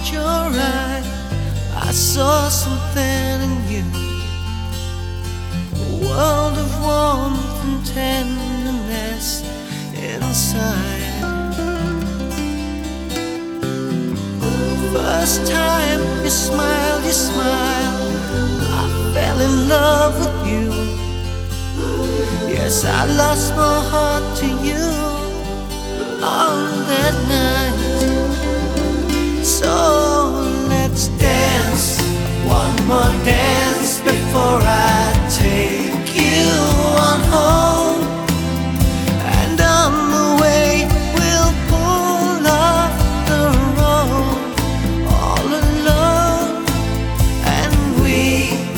caught your eye, I saw something in you, a world of warmth and tenderness inside. First time you smiled, I fell in love with you. Yes, I lost my heart to you on that night. So let's dance, one more dance.